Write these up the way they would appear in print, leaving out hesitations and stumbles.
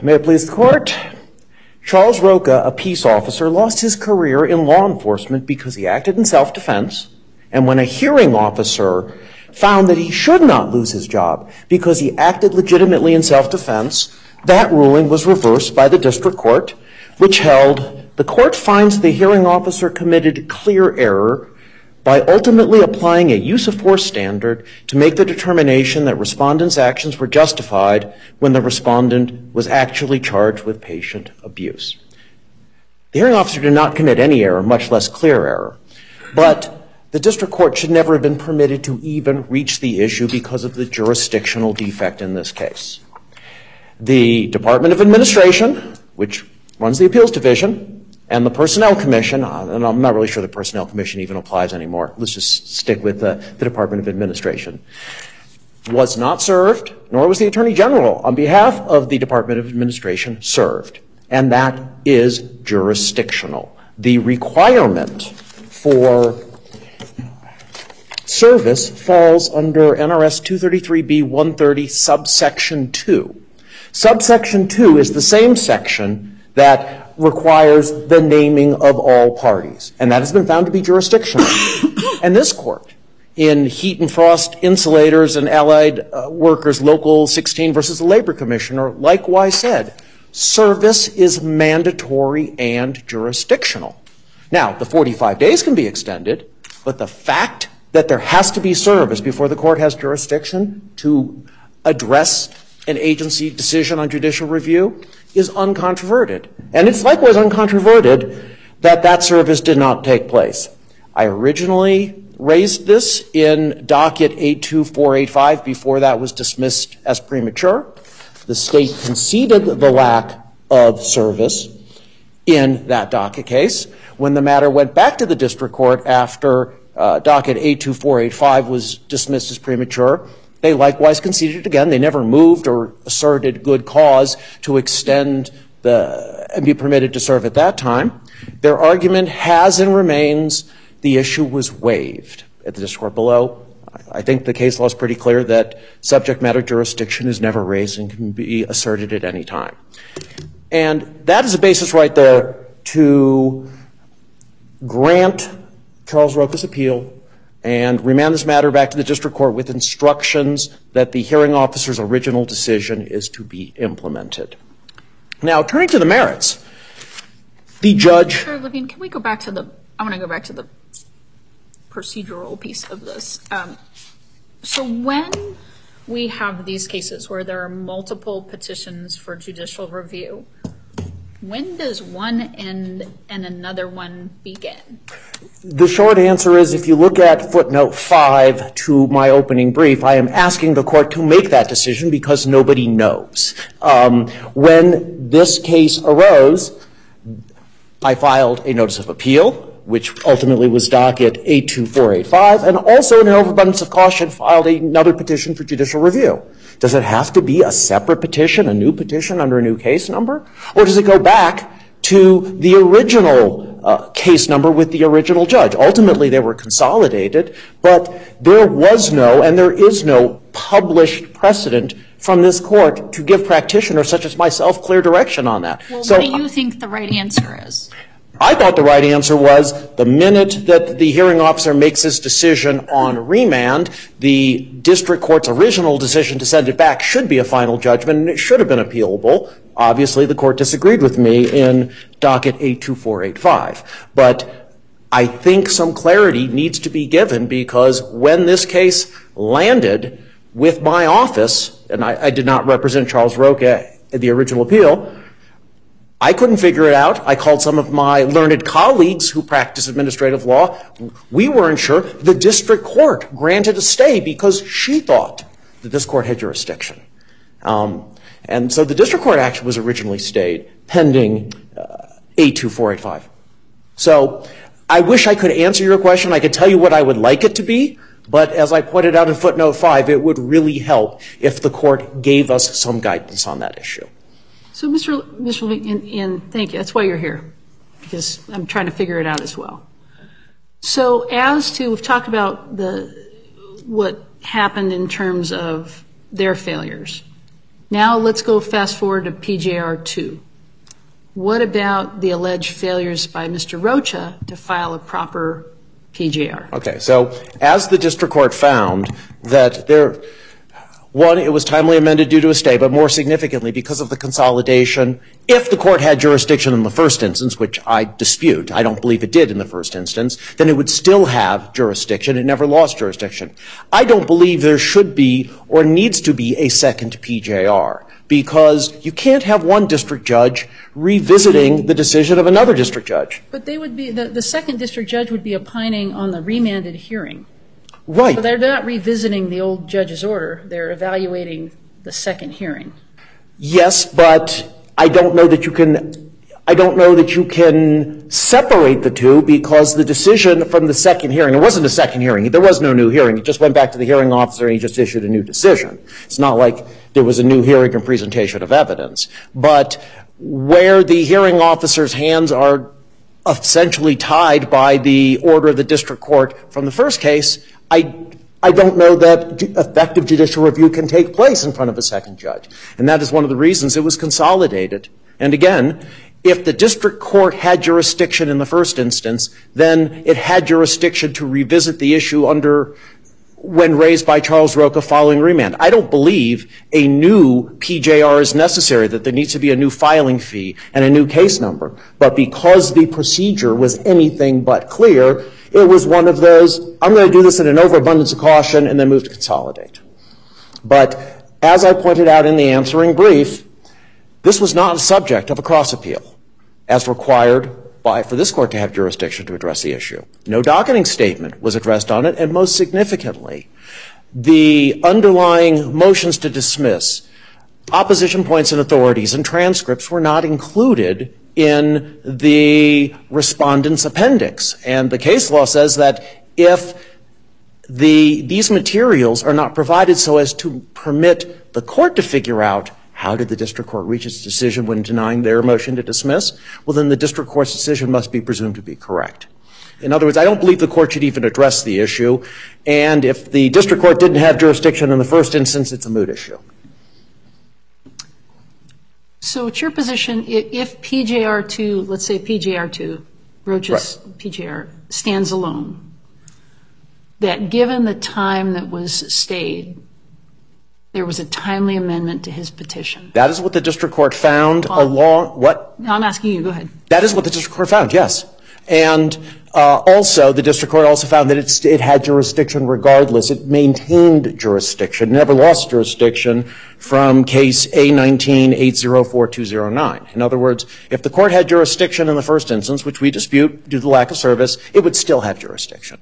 May it please the Court. Charles Rocha, a peace officer, lost his career in law enforcement because he acted in self-defense, and when a hearing officer found that he should not lose his job because he acted legitimately in self-defense, that ruling was reversed by the district court, which held the court finds the hearing officer committed clear error by ultimately applying a use of force standard to make the determination that respondent's actions were justified when the respondent was actually charged with patient abuse. The hearing officer did not commit any error, much less clear error, but the district court should never have been permitted to even reach the issue because of the jurisdictional defect in this case. The Department of Administration, which runs the appeals division, and the Personnel Commission, and I'm not really sure the Personnel Commission even applies anymore. Let's just stick with the Department of Administration. Was not served, nor was the Attorney General on behalf of the Department of Administration served. And that is jurisdictional. The requirement for service falls under NRS 233B-130 subsection 2. Subsection 2 is the same section that requires the naming of all parties. And that has been found to be jurisdictional. And this court, in Heat and Frost Insulators and Allied Workers Local 16 versus the Labor Commissioner, likewise said, service is mandatory and jurisdictional. Now, the 45 days can be extended, but the fact that there has to be service before the court has jurisdiction to address an agency decision on judicial review is uncontroverted. And it's likewise uncontroverted that that service did not take place. I originally raised this in docket 82485 before that was dismissed as premature. The state conceded the lack of service in that docket case. When the matter went back to the district court after docket 82485 was dismissed as premature, they likewise conceded it again. They never moved or asserted good cause to extend and be permitted to serve at that time. Their argument has and remains the issue was waived at the district court below. I think the case law is pretty clear that subject matter jurisdiction is never raised and can be asserted at any time. And that is a basis right there to grant Charles Rocha's appeal and remand this matter back to the district court with instructions that the hearing officer's original decision is to be implemented. Now, turning to the merits, the judge... Sure, Levine, can we go back to I want to go back to the procedural piece of this. So when we have these cases where there are multiple petitions for judicial review, when does one end and another one begin? The short answer is if you look at footnote 5 to my opening brief, I am asking the court to make that decision because nobody knows. When this case arose, I filed a notice of appeal, which ultimately was docket 82485, and also in an overabundance of caution filed another petition for judicial review. Does it have to be a separate petition, a new petition under a new case number? Or does it go back to the original case number with the original judge? Ultimately, they were consolidated, but there was no and there is no published precedent from this court to give practitioners such as myself clear direction on that. Well, what do you think the right answer is? I thought the right answer was the minute that the hearing officer makes his decision on remand, the district court's original decision to send it back should be a final judgment, and it should have been appealable. Obviously, the court disagreed with me in docket 82485. But I think some clarity needs to be given because when this case landed with my office, and I did not represent Charles Rocha in the original appeal, I couldn't figure it out. I called some of my learned colleagues who practice administrative law. We weren't sure. The district court granted a stay because she thought that this court had jurisdiction. And so the district court action was originally stayed pending 82485. So I wish I could answer your question. I could tell you what I would like it to be, but as I pointed out in footnote 5, it would really help if the court gave us some guidance on that issue. So, Mr. Levine, thank you. That's why you're here, because I'm trying to figure it out as well. So as to, we've talked about what happened in terms of their failures. Now let's go fast forward to PJR 2. What about the alleged failures by Mr. Rocha to file a proper PJR? Okay, so as the district court found that one, it was timely amended due to a stay, but more significantly because of the consolidation. If the court had jurisdiction in the first instance, which I dispute, I don't believe it did in the first instance, then it would still have jurisdiction. It never lost jurisdiction. I don't believe there should be or needs to be a second PJR, because you can't have one district judge revisiting the decision of another district judge. But they would be, the second district judge would be opining on the remanded hearing. Right. So they're not revisiting the old judge's order. They're evaluating the second hearing. Yes, but I don't know that you can separate the two, because the decision from the second hearing, it wasn't a second hearing. There was no new hearing. It just went back to the hearing officer and he just issued a new decision. It's not like there was a new hearing and presentation of evidence. But where the hearing officer's hands are essentially tied by the order of the district court from the first case, I don't know that effective judicial review can take place in front of a second judge. And that is one of the reasons it was consolidated. And again, if the district court had jurisdiction in the first instance, then it had jurisdiction to revisit the issue when raised by Charles Rocha following remand. I don't believe a new PJR is necessary, that there needs to be a new filing fee and a new case number. But because the procedure was anything but clear, it was one of those, I'm going to do this in an overabundance of caution and then move to consolidate. But as I pointed out in the answering brief, this was not a subject of a cross appeal, as required for this court to have jurisdiction to address the issue. No docketing statement was addressed on it, and most significantly, the underlying motions to dismiss, opposition points and authorities, and transcripts were not included in the respondent's appendix. And the case law says that if these materials are not provided so as to permit the court to figure out how did the district court reach its decision when denying their motion to dismiss, well, then the district court's decision must be presumed to be correct. In other words, I don't believe the court should even address the issue. And if the district court didn't have jurisdiction in the first instance, it's a moot issue. So it's your position, if PJR2, let's say PJR2, Rocha's PJR, stands alone, that given the time that was stayed, there was a timely amendment to his petition? That is what the district court found along, what? No, I'm asking you, go ahead. That is what the district court found, yes. And also, the district court also found that it had jurisdiction regardless. It maintained jurisdiction, never lost jurisdiction from case A19-804209. In other words, if the court had jurisdiction in the first instance, which we dispute due to lack of service, it would still have jurisdiction.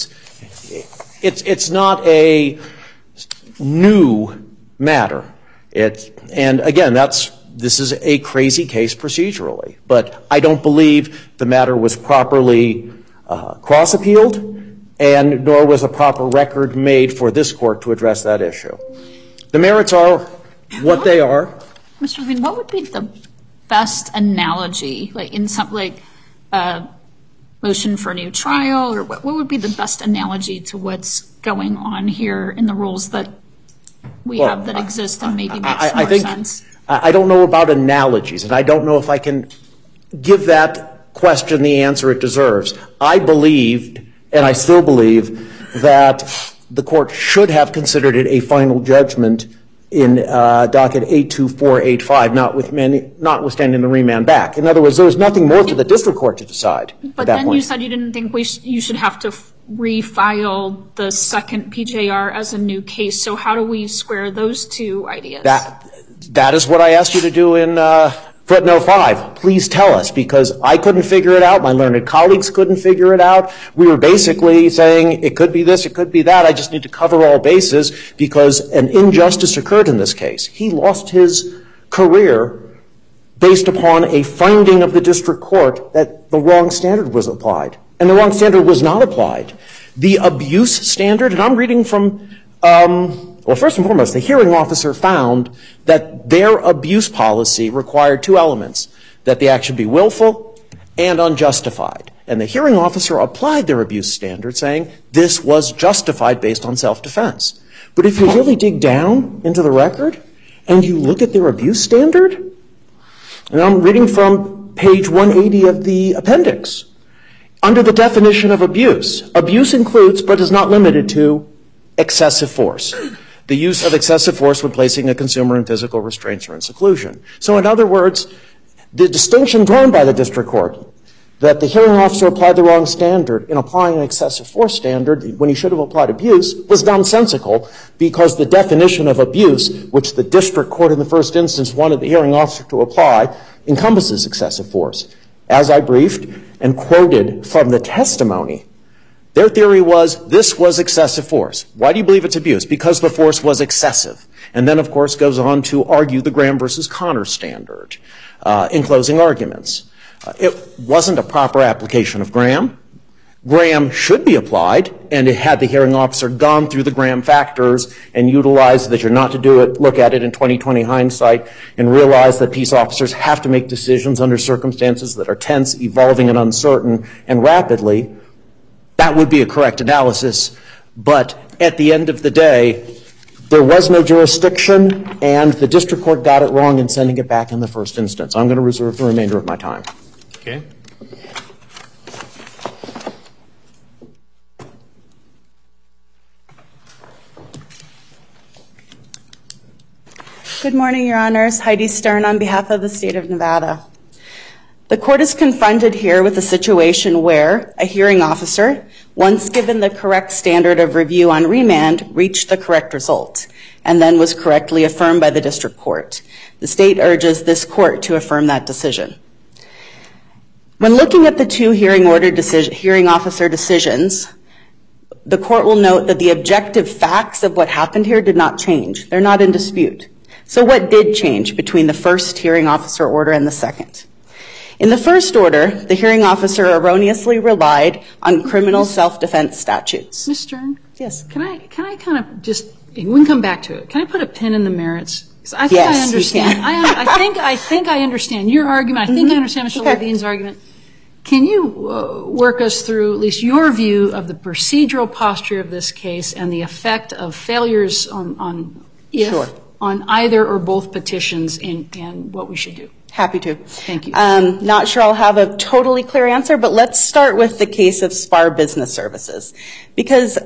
It's not a new matter. And again, this is a crazy case procedurally, but I don't believe the matter was properly cross-appealed, and nor was a proper record made for this court to address that issue. The merits are what they are. Mr. Levine, what would be the best analogy, like in some, like motion for a new trial, or what would be the best analogy to what's going on here in the rules that we have that exist and maybe makes more sense? I don't know about analogies, and I don't know if I can give that question the answer it deserves. I believed, and I still believe, that the court should have considered it a final judgment in docket 82485, notwithstanding the remand back. In other words, there was nothing more for the district court to decide at that point. But then you said you didn't think you should have to refile the second PJR as a new case. So how do we square those two ideas? That is what I asked you to do in footnote 5. Please tell us, because I couldn't figure it out. My learned colleagues couldn't figure it out. We were basically saying it could be this, it could be that. I just need to cover all bases because an injustice occurred in this case. He lost his career based upon a finding of the district court that the wrong standard was applied. And the wrong standard was not applied. The abuse standard, and I'm reading from, well, first and foremost, the hearing officer found that their abuse policy required two elements, that the act should be willful and unjustified. And the hearing officer applied their abuse standard, saying this was justified based on self-defense. But if you really dig down into the record and you look at their abuse standard, and I'm reading from page 180 of the appendix. Under the definition of abuse, abuse includes but is not limited to excessive force. The use of excessive force when placing a consumer in physical restraints or in seclusion. So in other words, the distinction drawn by the district court that the hearing officer applied the wrong standard in applying an excessive force standard when he should have applied abuse was nonsensical, because the definition of abuse, which the district court in the first instance wanted the hearing officer to apply, encompasses excessive force. As I briefed and quoted from the testimony, their theory was this was excessive force. Why do you believe it's abuse? Because the force was excessive. And then, of course, goes on to argue the Graham versus Connor standard in closing arguments. It wasn't a proper application of Graham. Graham should be applied, and it had the hearing officer gone through the Graham factors and utilized that you're not to do it, look at it in 20/20 hindsight, and realize that peace officers have to make decisions under circumstances that are tense, evolving, and uncertain, and rapidly. That would be a correct analysis, but at the end of the day, there was no jurisdiction, and the district court got it wrong in sending it back in the first instance. I'm going to reserve the remainder of my time. Okay. Good morning, Your Honors. Heidi Stern on behalf of the state of Nevada. The court is confronted here with a situation where a hearing officer, once given the correct standard of review on remand, reached the correct result and then was correctly affirmed by the district court. The state urges this court to affirm that decision. When looking at the two hearing officer decisions, the court will note that the objective facts of what happened here did not change. They're not in dispute. So what did change between the first hearing officer order and the second? In the first order, the hearing officer erroneously relied on criminal self-defense statutes. Ms. Stern? Yes. Can I kind of just, we can come back to it. Can I put a pin in the merits? I think Yes, I understand. you can. I think I understand your argument. I think I understand Mr. Levine's argument. Can you work us through at least your view of the procedural posture of this case and the effect of failures on either or both petitions and what we should do? Happy to. Thank you. Not sure I'll have a totally clear answer, but let's start with the case of SPAR Business Services. Because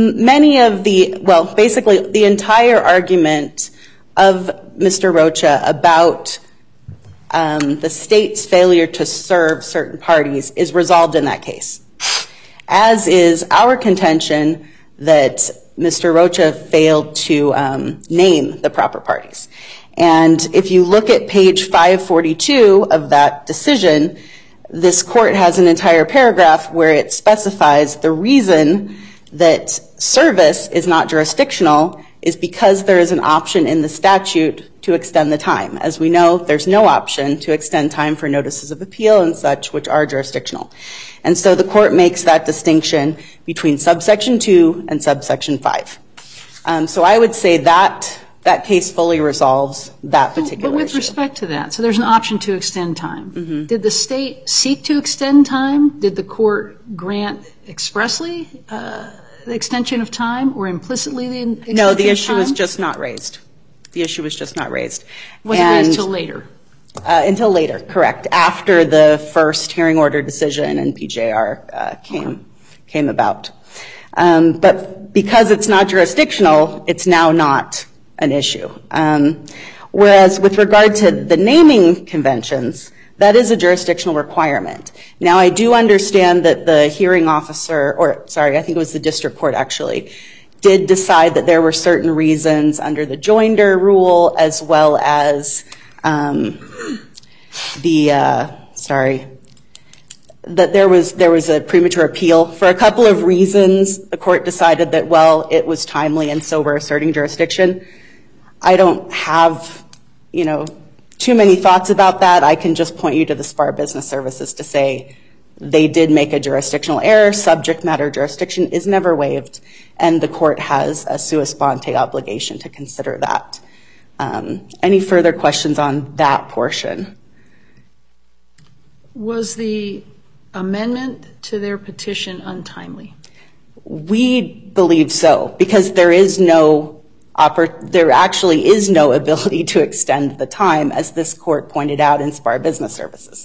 basically the entire argument of Mr. Rocha about the state's failure to serve certain parties is resolved in that case, as is our contention that Mr. Rocha failed to name the proper parties. And if you look at page 542 of that decision, this court has an entire paragraph where it specifies the reason that service is not jurisdictional is because there is an option in the statute to extend the time. As we know, there's no option to extend time for notices of appeal and such, which are jurisdictional. And so the court makes that distinction between subsection 2 and subsection 5. So I would say that case fully resolves that particular But with issue. respect to that, so there's an option to extend time. Mm-hmm. Did the state seek to extend time? Did the court grant expressly the extension of time or implicitly the extension of time? No, the issue was just not raised. The issue was just not raised. Wasn't raised until later? Until later, correct. After the first hearing order decision and PJR came about. But because it's not jurisdictional, it's now not an issue. Whereas with regard to the naming conventions, that is a jurisdictional requirement. Now, I do understand that the hearing officer, I think it was the district court actually, did decide that there were certain reasons under the Joinder rule as well as that there was a premature appeal. For a couple of reasons, the court decided that, well, it was timely and so we're asserting jurisdiction. I don't have, too many thoughts about that. I can just point you to the SPAR Business Services to say they did make a jurisdictional error. Subject matter jurisdiction is never waived, and the court has a sua sponte obligation to consider that. Any further questions on that portion? Was the amendment to their petition untimely? We believe so, because there is no there actually is no ability to extend the time, as this court pointed out in Spar Business Services.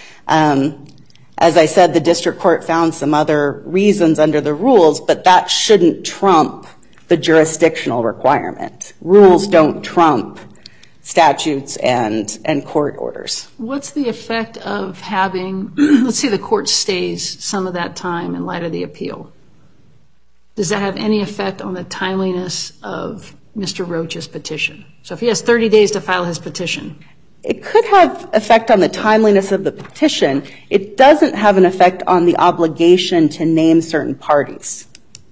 As I said, the district court found some other reasons under the rules, but that shouldn't trump the jurisdictional requirement. Rules don't trump statutes and court orders. What's the effect of having, let's say the court stays some of that time in light of the appeal? Does that have any effect on the timeliness of Mr. Rocha's petition? So if he has 30 days to file his petition. It could have effect on the timeliness of the petition. It doesn't have an effect on the obligation to name certain parties,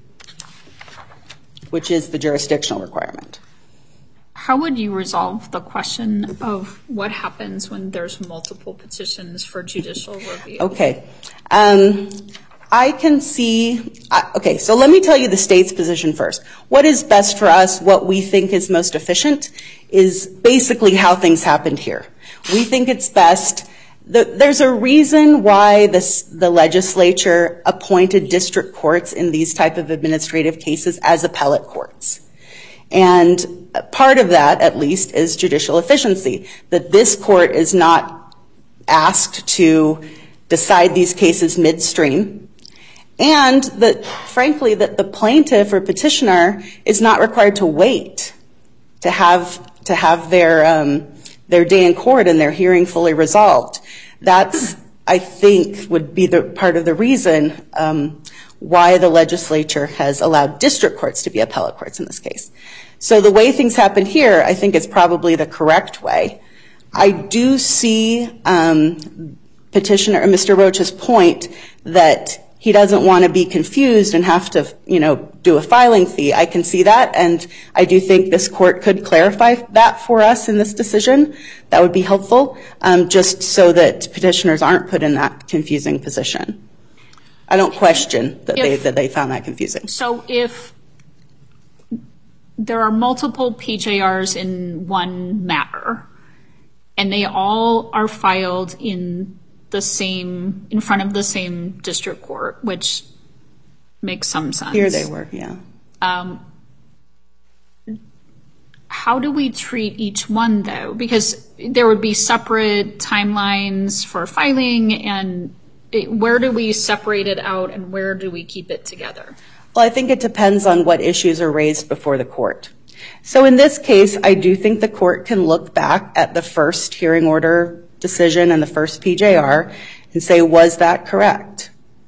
which is the jurisdictional requirement. How would you resolve the question of what happens when there's multiple petitions for judicial review? Okay. I can see, okay, so let me tell you the state's position first. What is best for us, what we think is most efficient, is basically how things happened here. We think it's best. There's a reason why the legislature appointed district courts in these type of administrative cases as appellate courts. And part of that, at least, is judicial efficiency, that this court is not asked to decide these cases midstream, and that, frankly, that the plaintiff or petitioner is not required to wait to have their day in court and their hearing fully resolved. That's, I think, would be the part of the reason why the legislature has allowed district courts to be appellate courts in this case. So the way things happen here, I think, is probably the correct way. I do see petitioner or Mr. Rocha's point that he doesn't want to be confused and have to, do a filing fee. I can see that, and I do think this court could clarify that for us in this decision. That would be helpful, just so that petitioners aren't put in that confusing position. I don't question that they found that confusing. So if there are multiple PJRs in one matter, and they all are filed in front of the same district court, which makes some sense. Here they were, yeah. How do we treat each one, though? Because there would be separate timelines for filing, and where do we separate it out, and where do we keep it together? Well, I think it depends on what issues are raised before the court. So in this case, I do think the court can look back at the first hearing order decision and the first PJR and say, was that correct?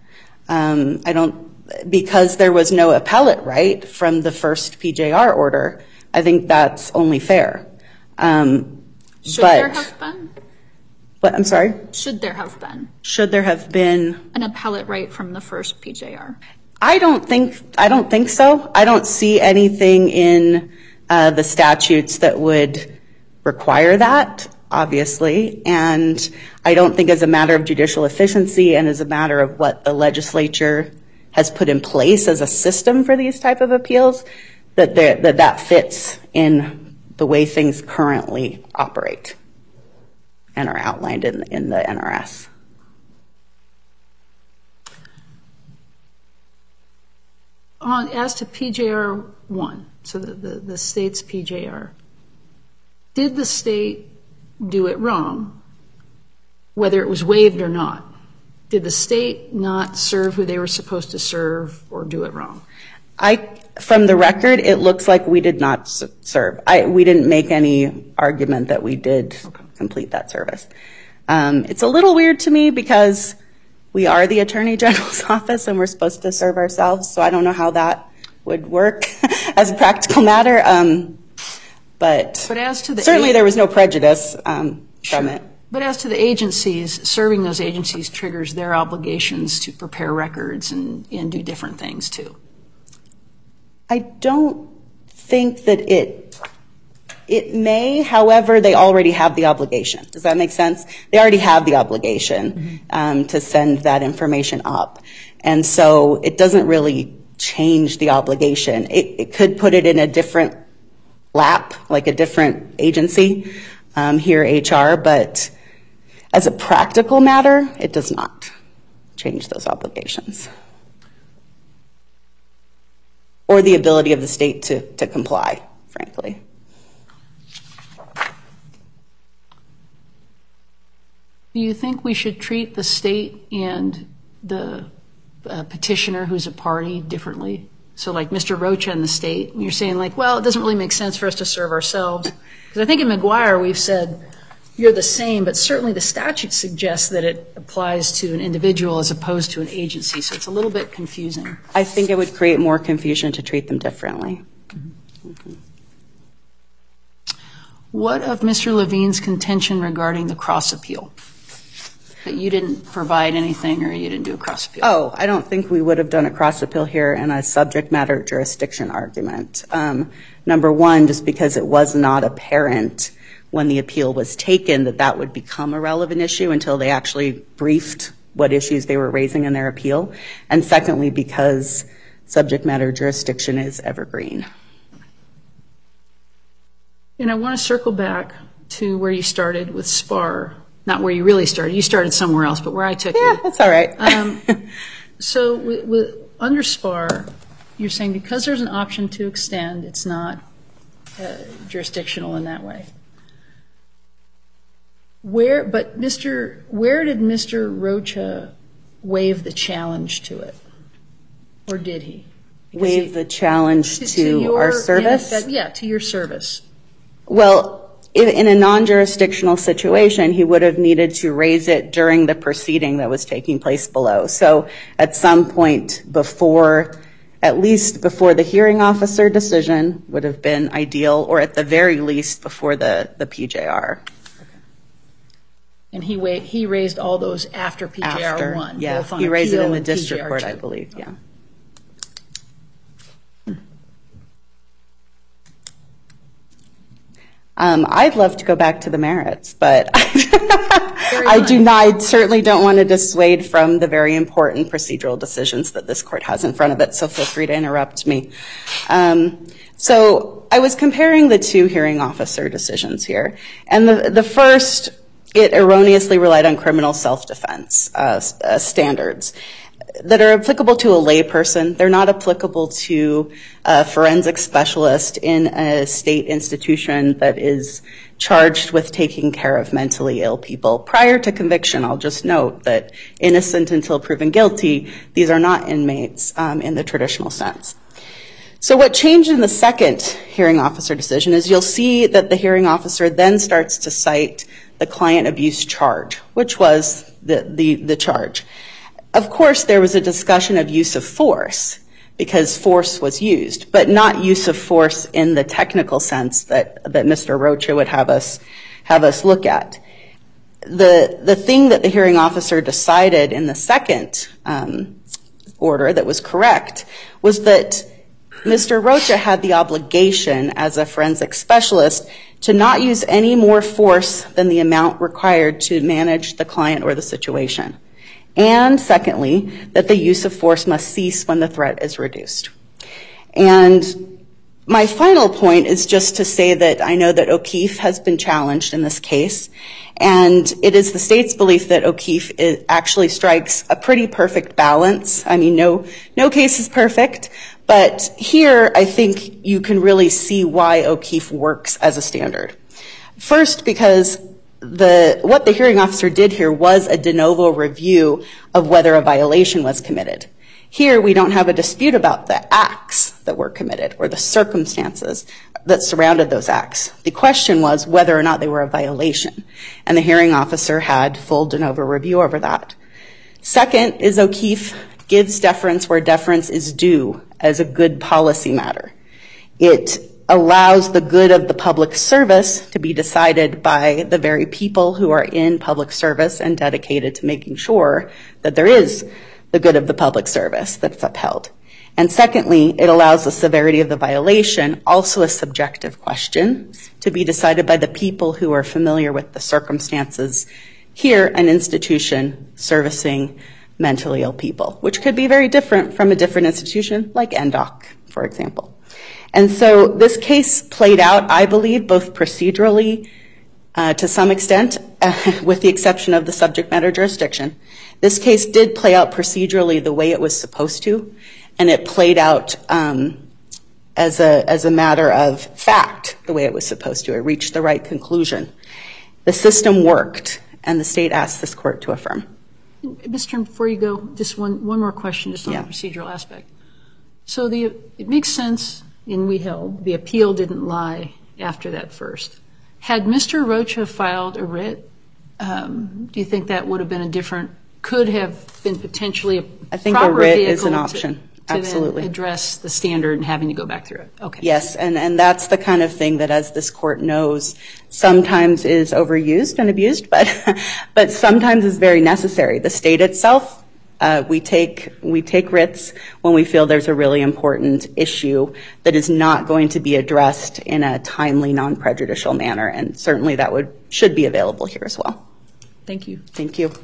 Because there was no appellate right from the first PJR order, I think that's only fair. Should there have been? What, I'm sorry? Should there have been? Should there have been? An appellate right from the first PJR? I don't think so. I don't see anything in the statutes that would require that, obviously, and I don't think as a matter of judicial efficiency and as a matter of what the legislature has put in place as a system for these type of appeals, that fits in the way things currently operate and are outlined in the NRS. As to PJR 1, so the state's PJR, did the state do it wrong, whether it was waived or not? Did the state not serve who they were supposed to serve or do it wrong? From the record, it looks like we did not serve. We didn't make any argument that we did complete that service. It's a little weird to me because we are the Attorney General's office and we're supposed to serve ourselves, so I don't know how that would work as a practical matter. But certainly there was no prejudice from it. But as to the agencies, serving those agencies triggers their obligations to prepare records and do different things too. I don't think that it may, however, they already have the obligation. Does that make sense? They already have the obligation to send that information up. And so it doesn't really change the obligation. It could put it in a different lap, like a different agency, here HR, but as a practical matter, it does not change those obligations. Or the ability of the state to comply frankly. Do you think we should treat the state and the petitioner who's a party differently? So like Mr. Rocha and the state, you're saying like, well, it doesn't really make sense for us to serve ourselves. Because I think in McGuire we've said you're the same, but certainly the statute suggests that it applies to an individual as opposed to an agency. So it's a little bit confusing. I think it would create more confusion to treat them differently. Mm-hmm. What of Mr. Levine's contention regarding the cross appeal? That you didn't provide anything or you didn't do a cross appeal? Oh, I don't think we would have done a cross appeal here in a subject matter jurisdiction argument. Number one, just because it was not apparent when the appeal was taken that that would become a relevant issue until they actually briefed what issues they were raising in their appeal. And secondly, because subject matter jurisdiction is evergreen. And I want to circle back to where you started with SPAR. Not where you really started. You started somewhere else, but where I took you. Yeah, that's all right. So under SPAR, you're saying because there's an option to extend, it's not jurisdictional in that way. Where did Mr. Rocha waive the challenge to it? Or did he? Waive the challenge to our service? To your service. Well, in a non-jurisdictional situation, he would have needed to raise it during the proceeding that was taking place below. So at some point at least before the hearing officer decision would have been ideal, or at the very least before the PJR. Okay. And he raised all those after PJR 1? Yeah, he raised it in the district court, I believe, yeah. I'd love to go back to the merits, but I certainly don't want to dissuade from the very important procedural decisions that this court has in front of it, so feel free to interrupt me. So I was comparing the two hearing officer decisions here, and the first, it erroneously relied on criminal self-defense standards that are applicable to a layperson. They're not applicable to a forensic specialist in a state institution that is charged with taking care of mentally ill people. Prior to conviction, I'll just note that innocent until proven guilty, these are not inmates in the traditional sense. So what changed in the second hearing officer decision is you'll see that the hearing officer then starts to cite the client abuse charge, which was the charge. Of course, there was a discussion of use of force because force was used, but not use of force in the technical sense that Mr. Rocha would have us look at. The thing that the hearing officer decided in the second order that was correct was that Mr. Rocha had the obligation as a forensic specialist to not use any more force than the amount required to manage the client or the situation. And secondly, that the use of force must cease when the threat is reduced. And my final point is just to say that I know that O'Keefe has been challenged in this case, and it is the state's belief that O'Keefe actually strikes a pretty perfect balance. I mean, no case is perfect, but here I think you can really see why O'Keefe works as a standard. First, because what the hearing officer did here was a de novo review of whether a violation was committed. Here, we don't have a dispute about the acts that were committed or the circumstances that surrounded those acts. The question was whether or not they were a violation, and the hearing officer had full de novo review over that. Second is O'Keefe gives deference where deference is due as a good policy matter. It allows the good of the public service to be decided by the very people who are in public service and dedicated to making sure that there is the good of the public service that's upheld. And secondly, it allows the severity of the violation, also a subjective question, to be decided by the people who are familiar with the circumstances. Here, an institution servicing mentally ill people, which could be very different from a different institution like NDOC, for example. And so this case played out, I believe, both procedurally to some extent, with the exception of the subject matter jurisdiction. This case did play out procedurally the way it was supposed to, and it played out as a matter of fact the way it was supposed to. It reached the right conclusion. The system worked, and the state asked this court to affirm. Ms. Stern, before you go, just one more question just on the procedural aspect. So it makes sense, and we held, the appeal didn't lie after that first. Had Mr. Rocha filed a writ, do you think that would have been could have been potentially a proper vehicle? I think a writ is an option. Absolutely. To then address the standard and having to go back through it. Okay. Yes, and that's the kind of thing that, as this court knows, sometimes is overused and abused, but sometimes is very necessary. The state itself, we take writs when we feel there's a really important issue that is not going to be addressed in a timely, non-prejudicial manner, and certainly that should be available here as well. Thank you. Thank you.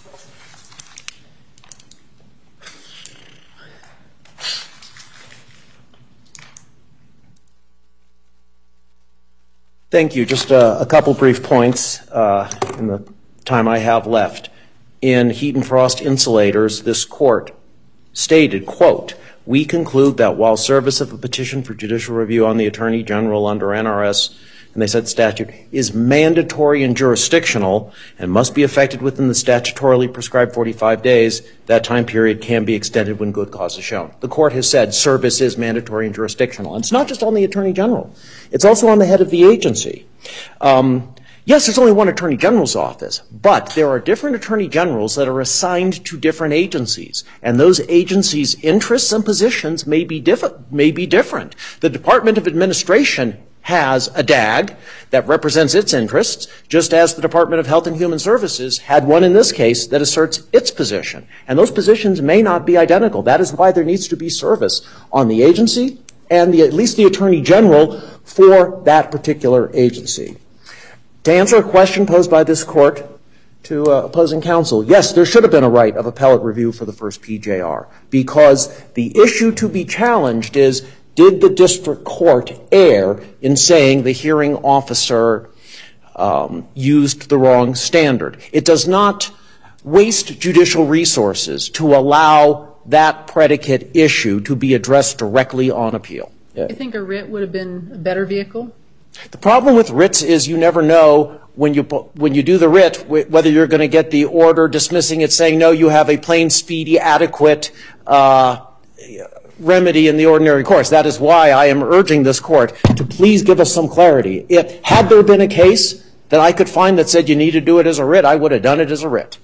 Thank you. Just a couple brief points in the time I have left. In Heat and Frost Insulators, this court stated, quote, "We conclude that while service of a petition for judicial review on the Attorney General under NRS," and they said statute, "is mandatory and jurisdictional and must be effected within the statutorily prescribed 45 days, that time period can be extended when good cause is shown." The court has said service is mandatory and jurisdictional. And it's not just on the Attorney General. It's also on the head of the agency. Yes, there's only one Attorney General's office, but there are different Attorney Generals that are assigned to different agencies, and those agencies' interests and positions may be different. The Department of Administration has a DAG that represents its interests, just as the Department of Health and Human Services had one in this case that asserts its position. And those positions may not be identical. That is why there needs to be service on the agency and at least the Attorney General for that particular agency. To answer a question posed by this court to opposing counsel, yes, there should have been a right of appellate review for the first PJR, because the issue to be challenged is, did the district court err in saying the hearing officer used the wrong standard? It does not waste judicial resources to allow that predicate issue to be addressed directly on appeal. Do you think a writ would have been a better vehicle? The problem with writs is you never know when you do the writ whether you're going to get the order dismissing it, saying, no, you have a plain, speedy, adequate remedy in the ordinary course. That is why I am urging this court to please give us some clarity. Had there been a case that I could find that said you need to do it as a writ, I would have done it as a writ.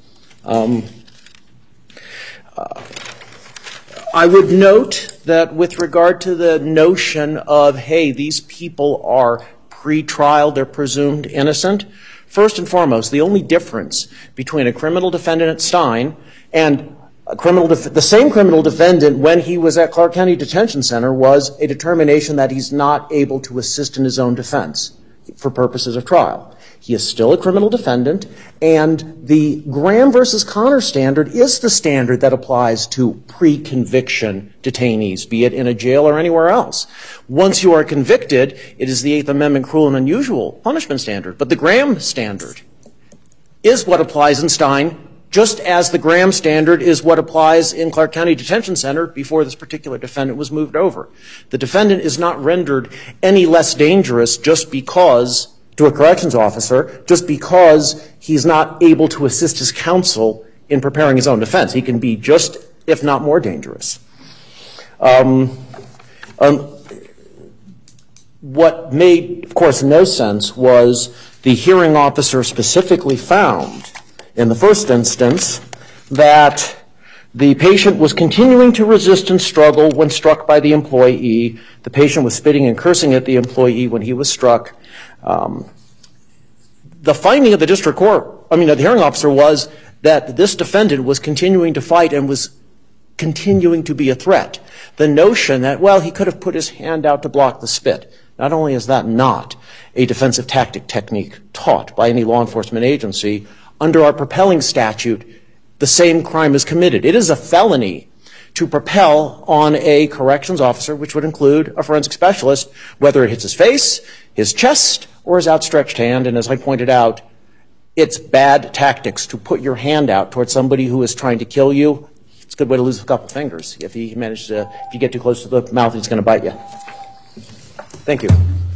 I would note that with regard to the notion of, hey, these people are pre-trial, they're presumed innocent, first and foremost, the only difference between a criminal defendant at Stein and the same criminal defendant when he was at Clark County Detention Center was a determination that he's not able to assist in his own defense for purposes of trial. He is still a criminal defendant, and the Graham versus Connor standard is the standard that applies to pre-conviction detainees, be it in a jail or anywhere else. Once you are convicted, it is the Eighth Amendment cruel and unusual punishment standard. But the Graham standard is what applies in Stein, just as the Graham standard is what applies in Clark County Detention Center before this particular defendant was moved over. The defendant is not rendered any less dangerous just because, to a corrections officer, just because he's not able to assist his counsel in preparing his own defense. He can be just, if not more, dangerous. What made, of course, no sense was the hearing officer specifically found, in the first instance, that the patient was continuing to resist and struggle when struck by the employee. The patient was spitting and cursing at the employee when he was struck. The finding of the district court, the hearing officer, was that this defendant was continuing to fight and was continuing to be a threat. The notion that, well, he could have put his hand out to block the spit. Not only is that not a defensive tactic technique taught by any law enforcement agency, under our propelling statute, the same crime is committed. It is a felony to propel on a corrections officer, which would include a forensic specialist, whether it hits his face, his chest, or his outstretched hand. And as I pointed out, it's bad tactics to put your hand out towards somebody who is trying to kill you. It's a good way to lose a couple fingers. If you get too close to the mouth, he's going to bite you. Thank you.